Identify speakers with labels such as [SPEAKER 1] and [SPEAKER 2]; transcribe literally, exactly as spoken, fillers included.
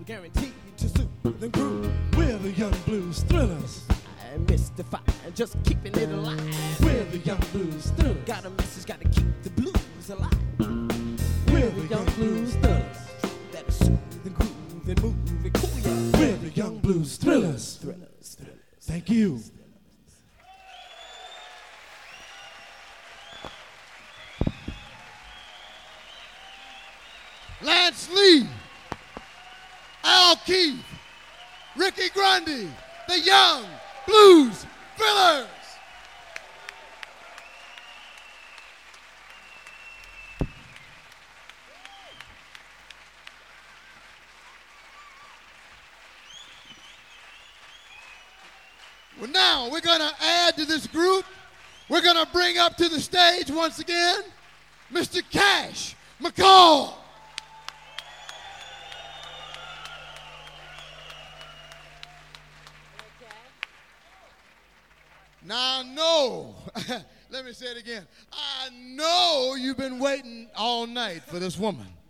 [SPEAKER 1] guaranteed to soothe and groove.
[SPEAKER 2] We're the Young Blues Thrillers.
[SPEAKER 1] I mystify, just keeping it alive.
[SPEAKER 2] We're the Young Blues Thrillers.
[SPEAKER 1] Got a message, gotta keep the blues alive.
[SPEAKER 2] We're the Young Blues Thrillers.
[SPEAKER 1] That is soothe and groove and move and cool, yeah.
[SPEAKER 2] We're the Young Blues Thrillers.
[SPEAKER 1] Thrillers, thrillers.
[SPEAKER 2] Thank you.
[SPEAKER 3] Lance Lee, Al Keith, Ricky Grundy, the Young Blues Thrillers. Well, now we're going to add to this group. We're going to bring up to the stage once again Mister Cash McCall. Now I know, let me say it again. I know you've been waiting all night for this woman.